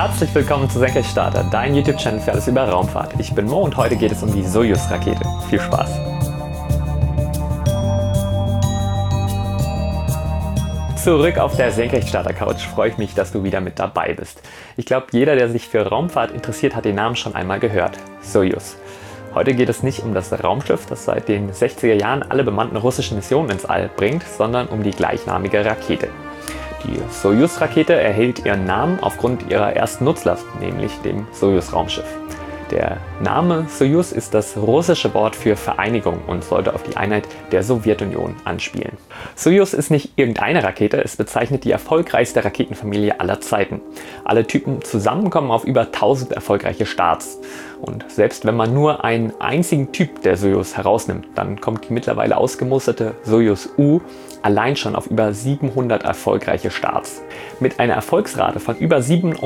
Herzlich willkommen zu Senkrechtstarter, dein YouTube-Channel für alles über Raumfahrt. Ich bin Mo und heute geht es um die Sojus-Rakete. Viel Spaß! Zurück auf der Senkrechtstarter-Couch, freue ich mich, dass du wieder mit dabei bist. Ich glaube, jeder, der sich für Raumfahrt interessiert, hat den Namen schon einmal gehört. Sojus. Heute geht es nicht um das Raumschiff, das seit den 60er Jahren alle bemannten russischen Missionen ins All bringt, sondern um die gleichnamige Rakete. Die Sojus-Rakete erhält ihren Namen aufgrund ihrer ersten Nutzlast, nämlich dem Sojus-Raumschiff. Der Name Sojus ist das russische Wort für Vereinigung und sollte auf die Einheit der Sowjetunion anspielen. Sojus ist nicht irgendeine Rakete, es bezeichnet die erfolgreichste Raketenfamilie aller Zeiten. Alle Typen zusammen kommen auf über 1000 erfolgreiche Starts. Und selbst wenn man nur einen einzigen Typ der Sojus herausnimmt, dann kommt die mittlerweile ausgemusterte Sojus U allein schon auf über 700 erfolgreiche Starts. Mit einer Erfolgsrate von über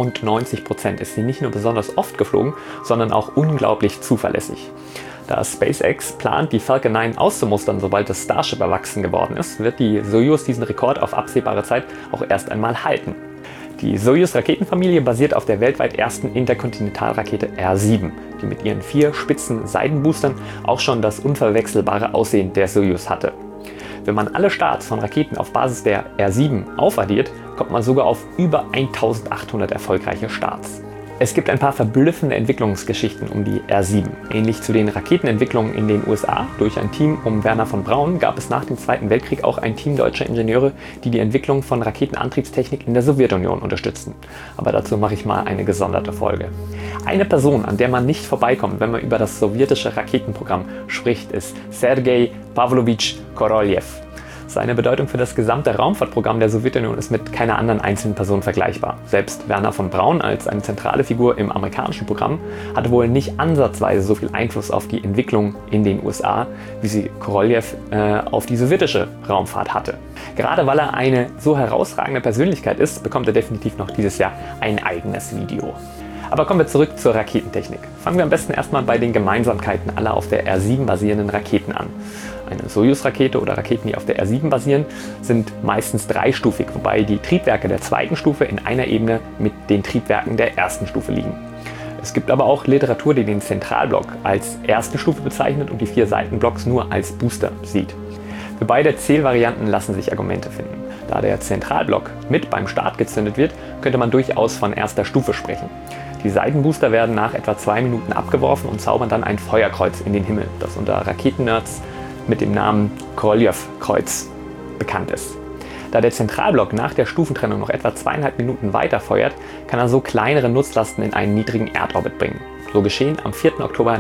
97% ist sie nicht nur besonders oft geflogen, sondern auch unglaublich zuverlässig. Da SpaceX plant, die Falcon 9 auszumustern, sobald das Starship erwachsen geworden ist, wird die Sojus diesen Rekord auf absehbare Zeit auch erst einmal halten. Die Sojus-Raketenfamilie basiert auf der weltweit ersten Interkontinentalrakete R7, die mit ihren 4 spitzen Seitenboostern auch schon das unverwechselbare Aussehen der Sojus hatte. Wenn man alle Starts von Raketen auf Basis der R7 aufaddiert, kommt man sogar auf über 1800 erfolgreiche Starts. Es gibt ein paar verblüffende Entwicklungsgeschichten um die R7. Ähnlich zu den Raketenentwicklungen in den USA durch ein Team um Wernher von Braun gab es nach dem Zweiten Weltkrieg auch ein Team deutscher Ingenieure, die die Entwicklung von Raketenantriebstechnik in der Sowjetunion unterstützten. Aber dazu mache ich mal eine gesonderte Folge. Eine Person, an der man nicht vorbeikommt, wenn man über das sowjetische Raketenprogramm spricht, ist Sergei Pawlowitsch Korolev. Seine Bedeutung für das gesamte Raumfahrtprogramm der Sowjetunion ist mit keiner anderen einzelnen Person vergleichbar. Selbst Wernher von Braun als eine zentrale Figur im amerikanischen Programm hatte wohl nicht ansatzweise so viel Einfluss auf die Entwicklung in den USA, wie sie Korolev auf die sowjetische Raumfahrt hatte. Gerade weil er eine so herausragende Persönlichkeit ist, bekommt er definitiv noch dieses Jahr ein eigenes Video. Aber kommen wir zurück zur Raketentechnik. Fangen wir am besten erstmal bei den Gemeinsamkeiten aller auf der R7 basierenden Raketen an. Eine Sojus-Rakete oder Raketen, die auf der R7 basieren, sind meistens dreistufig, wobei die Triebwerke der zweiten Stufe in einer Ebene mit den Triebwerken der ersten Stufe liegen. Es gibt aber auch Literatur, die den Zentralblock als erste Stufe bezeichnet und die 4 Seitenblocks nur als Booster sieht. Für beide Zählvarianten lassen sich Argumente finden. Da der Zentralblock mit beim Start gezündet wird, könnte man durchaus von erster Stufe sprechen. Die Seitenbooster werden nach etwa 2 Minuten abgeworfen und zaubern dann ein Feuerkreuz in den Himmel, das unter Raketennerds mit dem Namen Korolev-Kreuz bekannt ist. Da der Zentralblock nach der Stufentrennung noch etwa 2,5 Minuten weiter feuert, kann er so kleinere Nutzlasten in einen niedrigen Erdorbit bringen. So geschehen am 4. Oktober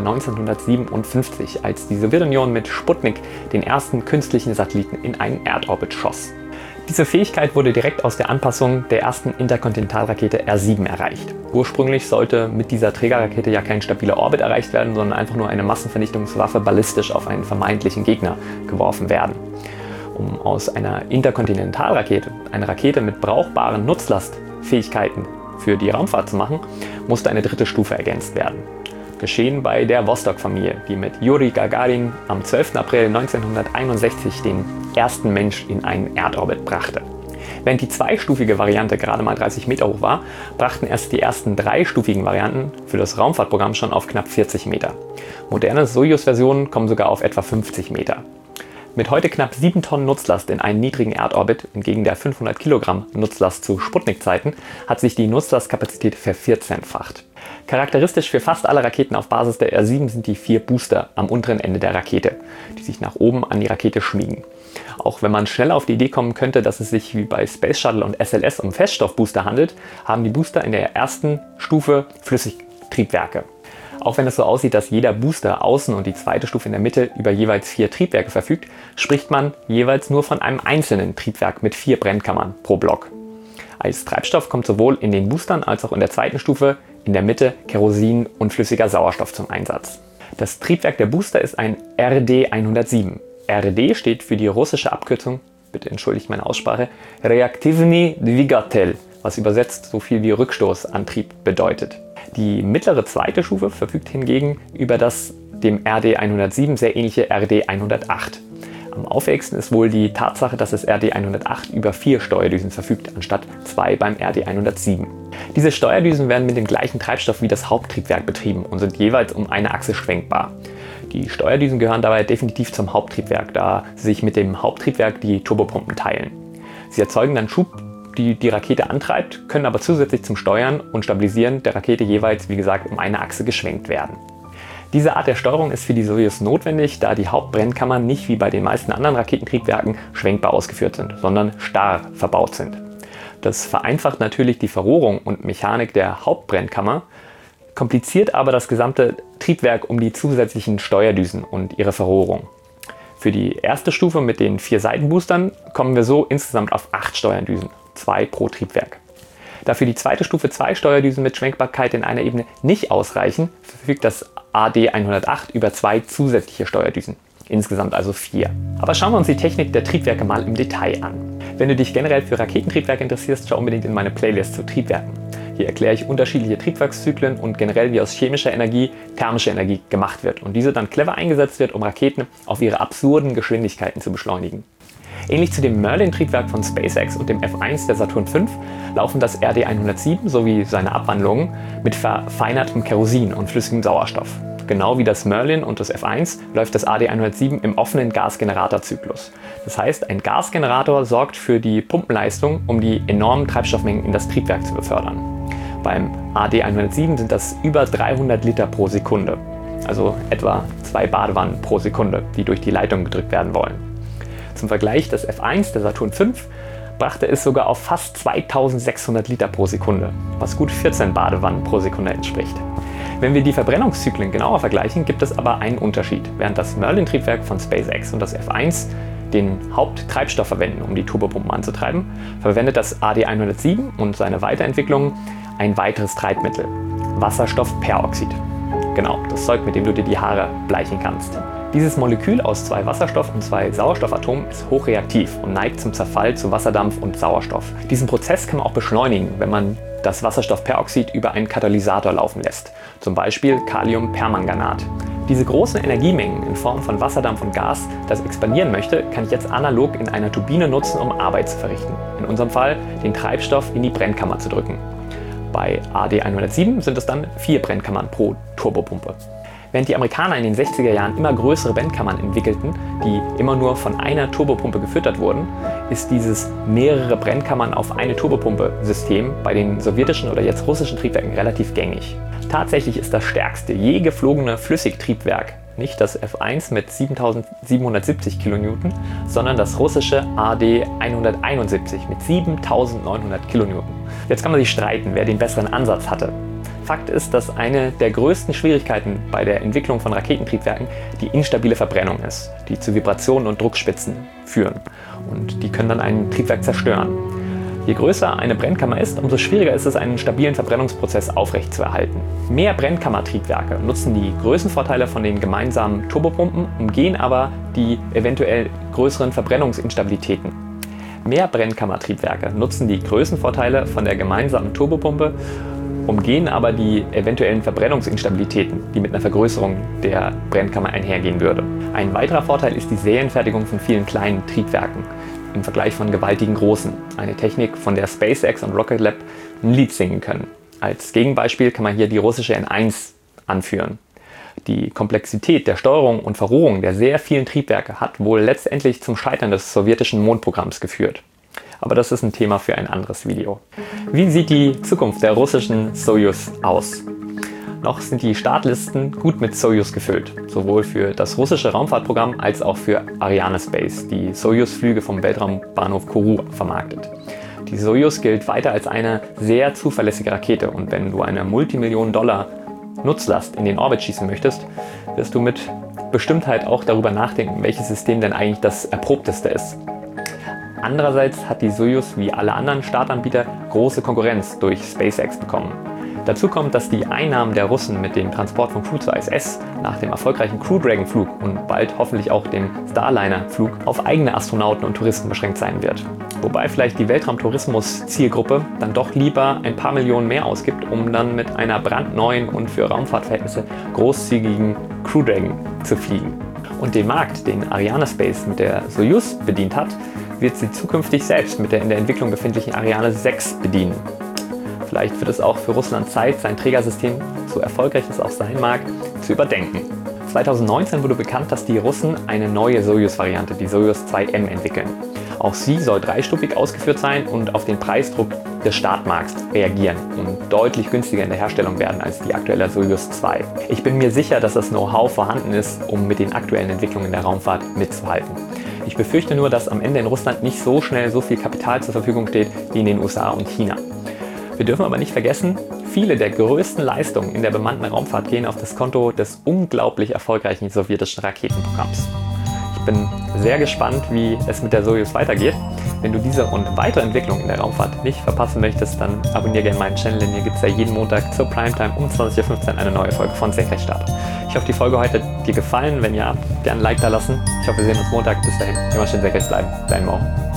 1957, als die Sowjetunion mit Sputnik den ersten künstlichen Satelliten in einen Erdorbit schoss. Diese Fähigkeit wurde direkt aus der Anpassung der ersten Interkontinentalrakete R7 erreicht. Ursprünglich sollte mit dieser Trägerrakete ja kein stabiler Orbit erreicht werden, sondern einfach nur eine Massenvernichtungswaffe ballistisch auf einen vermeintlichen Gegner geworfen werden. Um aus einer Interkontinentalrakete eine Rakete mit brauchbaren Nutzlastfähigkeiten für die Raumfahrt zu machen, musste eine 3. Stufe ergänzt werden. Geschehen bei der Vostok-Familie, die mit Juri Gagarin am 12. April 1961 den ersten Mensch in einen Erdorbit brachte. Während die zweistufige Variante gerade mal 30 Meter hoch war, brachten erst die ersten 3-stufigen Varianten für das Raumfahrtprogramm schon auf knapp 40 Meter. Moderne Sojus-Versionen kommen sogar auf etwa 50 Meter. Mit heute knapp 7 Tonnen Nutzlast in einen niedrigen Erdorbit, entgegen der 500 Kilogramm Nutzlast zu Sputnik-Zeiten, hat sich die Nutzlastkapazität ver14-facht. Charakteristisch für fast alle Raketen auf Basis der R7 sind die 4 Booster am unteren Ende der Rakete, die sich nach oben an die Rakete schmiegen. Auch wenn man schnell auf die Idee kommen könnte, dass es sich wie bei Space Shuttle und SLS um Feststoffbooster handelt, haben die Booster in der ersten Stufe Flüssigtriebwerke. Auch wenn es so aussieht, dass jeder Booster außen und die zweite Stufe in der Mitte über jeweils 4 Triebwerke verfügt, spricht man jeweils nur von einem einzelnen Triebwerk mit 4 Brennkammern pro Block. Als Treibstoff kommt sowohl in den Boostern als auch in der zweiten Stufe in der Mitte Kerosin und flüssiger Sauerstoff zum Einsatz. Das Triebwerk der Booster ist ein RD-107. RD steht für die russische Abkürzung, bitte entschuldigt meine Aussprache, Reaktivny Dvigatel, was übersetzt so viel wie Rückstoßantrieb bedeutet. Die mittlere zweite Stufe verfügt hingegen über das dem RD-107 sehr ähnliche RD-108. Am auffälligsten ist wohl die Tatsache, dass das RD-108 über 4 Steuerdüsen verfügt, anstatt 2 beim RD-107. Diese Steuerdüsen werden mit dem gleichen Treibstoff wie das Haupttriebwerk betrieben und sind jeweils um eine Achse schwenkbar. Die Steuerdüsen gehören dabei definitiv zum Haupttriebwerk, da sie sich mit dem Haupttriebwerk die Turbopumpen teilen. Sie erzeugen dann Schub, die Rakete antreibt, können aber zusätzlich zum Steuern und Stabilisieren der Rakete jeweils, wie gesagt, um eine Achse geschwenkt werden. Diese Art der Steuerung ist für die Soyuz notwendig, da die Hauptbrennkammern nicht wie bei den meisten anderen Raketentriebwerken schwenkbar ausgeführt sind, sondern starr verbaut sind. Das vereinfacht natürlich die Verrohrung und Mechanik der Hauptbrennkammer, kompliziert aber das gesamte Triebwerk um die zusätzlichen Steuerdüsen und ihre Verrohrung. Für die erste Stufe mit den 4 Seitenboostern kommen wir so insgesamt auf 8 Steuerdüsen, 2 pro Triebwerk. Da für die zweite Stufe 2 Steuerdüsen mit Schwenkbarkeit in einer Ebene nicht ausreichen, verfügt das AD-108 über 2 zusätzliche Steuerdüsen. Insgesamt also 4. Aber schauen wir uns die Technik der Triebwerke mal im Detail an. Wenn du dich generell für Raketentriebwerke interessierst, schau unbedingt in meine Playlist zu Triebwerken. Hier erkläre ich unterschiedliche Triebwerkszyklen und generell, wie aus chemischer Energie thermische Energie gemacht wird und diese dann clever eingesetzt wird, um Raketen auf ihre absurden Geschwindigkeiten zu beschleunigen. Ähnlich zu dem Merlin-Triebwerk von SpaceX und dem F1 der Saturn V laufen das RD-107 sowie seine Abwandlungen mit verfeinertem Kerosin und flüssigem Sauerstoff. Genau wie das Merlin und das F1 läuft das AD-107 im offenen Gasgeneratorzyklus. Das heißt, ein Gasgenerator sorgt für die Pumpenleistung, um die enormen Treibstoffmengen in das Triebwerk zu befördern. Beim AD-107 sind das über 300 Liter pro Sekunde, also etwa 2 Badewannen pro Sekunde, die durch die Leitung gedrückt werden wollen. Zum Vergleich, das F1 der Saturn V brachte es sogar auf fast 2600 Liter pro Sekunde, was gut 14 Badewannen pro Sekunde entspricht. Wenn wir die Verbrennungszyklen genauer vergleichen, gibt es aber einen Unterschied. Während das Merlin-Triebwerk von SpaceX und das F1 den Haupttreibstoff verwenden, um die Turbopumpen anzutreiben, verwendet das AD-107 und seine Weiterentwicklung ein weiteres Treibmittel, Wasserstoffperoxid. Genau, das Zeug, mit dem du dir die Haare bleichen kannst. Dieses Molekül aus 2 Wasserstoff- und 2 Sauerstoffatomen ist hochreaktiv und neigt zum Zerfall zu Wasserdampf und Sauerstoff. Diesen Prozess kann man auch beschleunigen, wenn man das Wasserstoffperoxid über einen Katalysator laufen lässt, zum Beispiel Kaliumpermanganat. Diese großen Energiemengen in Form von Wasserdampf und Gas, das expandieren möchte, kann ich jetzt analog in einer Turbine nutzen, um Arbeit zu verrichten. In unserem Fall den Treibstoff in die Brennkammer zu drücken. Bei AD-107 sind es dann 4 Brennkammern pro Turbopumpe. Während die Amerikaner in den 60er Jahren immer größere Brennkammern entwickelten, die immer nur von einer Turbopumpe gefüttert wurden, ist dieses mehrere Brennkammern auf eine Turbopumpe-System bei den sowjetischen oder jetzt russischen Triebwerken relativ gängig. Tatsächlich ist das stärkste je geflogene Flüssigtriebwerk nicht das F1 mit 7770 kN, sondern das russische AD-171 mit 7900 kN. Jetzt kann man sich streiten, wer den besseren Ansatz hatte. Fakt ist, dass eine der größten Schwierigkeiten bei der Entwicklung von Raketentriebwerken die instabile Verbrennung ist, die zu Vibrationen und Druckspitzen führen. Und die können dann ein Triebwerk zerstören. Je größer eine Brennkammer ist, umso schwieriger ist es, einen stabilen Verbrennungsprozess aufrechtzuerhalten. Mehr Brennkammertriebwerke nutzen die Größenvorteile von den gemeinsamen Turbopumpen, umgehen aber die eventuell größeren Verbrennungsinstabilitäten. Mehr Brennkammertriebwerke nutzen die Größenvorteile von der gemeinsamen Turbopumpe, umgehen aber die eventuellen Verbrennungsinstabilitäten, die mit einer Vergrößerung der Brennkammer einhergehen würde. Ein weiterer Vorteil ist die Serienfertigung von vielen kleinen Triebwerken im Vergleich von gewaltigen großen. Eine Technik, von der SpaceX und Rocket Lab ein Lied singen können. Als Gegenbeispiel kann man hier die russische N1 anführen. Die Komplexität der Steuerung und Verrohrung der sehr vielen Triebwerke hat wohl letztendlich zum Scheitern des sowjetischen Mondprogramms geführt. Aber das ist ein Thema für ein anderes Video. Wie sieht die Zukunft der russischen Soyuz aus? Noch sind die Startlisten gut mit Soyuz gefüllt, sowohl für das russische Raumfahrtprogramm als auch für Arianespace, die Soyuz-Flüge vom Weltraumbahnhof Kourou vermarktet. Die Soyuz gilt weiter als eine sehr zuverlässige Rakete und wenn du eine Multimillionen-Dollar Nutzlast in den Orbit schießen möchtest, wirst du mit Bestimmtheit auch darüber nachdenken, welches System denn eigentlich das erprobteste ist. Andererseits hat die Soyuz wie alle anderen Startanbieter große Konkurrenz durch SpaceX bekommen. Dazu kommt, dass die Einnahmen der Russen mit dem Transport von Crew zur ISS nach dem erfolgreichen Crew Dragon-Flug und bald hoffentlich auch dem Starliner-Flug auf eigene Astronauten und Touristen beschränkt sein wird. Wobei vielleicht die Weltraumtourismus-Zielgruppe dann doch lieber ein paar Millionen mehr ausgibt, um dann mit einer brandneuen und für Raumfahrtverhältnisse großzügigen Crew Dragon zu fliegen. Und den Markt, den Arianespace mit der Soyuz bedient hat, wird sie zukünftig selbst mit der in der Entwicklung befindlichen Ariane 6 bedienen. Vielleicht wird es auch für Russland Zeit, sein Trägersystem, so erfolgreich es auch sein mag, zu überdenken. 2019 wurde bekannt, dass die Russen eine neue Soyuz-Variante, die Soyuz 2M, entwickeln. Auch sie soll dreistufig ausgeführt sein und auf den Preisdruck des Startmarkts reagieren und deutlich günstiger in der Herstellung werden als die aktuelle Soyuz 2. Ich bin mir sicher, dass das Know-how vorhanden ist, um mit den aktuellen Entwicklungen der Raumfahrt mitzuhalten. Ich befürchte nur, dass am Ende in Russland nicht so schnell so viel Kapital zur Verfügung steht wie in den USA und China. Wir dürfen aber nicht vergessen, viele der größten Leistungen in der bemannten Raumfahrt gehen auf das Konto des unglaublich erfolgreichen sowjetischen Raketenprogramms. Ich bin sehr gespannt, wie es mit der Soyuz weitergeht. Wenn du diese und weitere Entwicklungen in der Raumfahrt nicht verpassen möchtest, dann abonniere gerne meinen Channel, denn hier gibt es ja jeden Montag zur Primetime um 20:15 Uhr eine neue Folge von Senkrechtstarter. Ich hoffe, die Folge heute hat dir gefallen. Wenn ja, gerne ein Like da lassen. Ich hoffe, wir sehen uns Montag. Bis dahin, immer schön senkrecht bleiben. Dein Mo.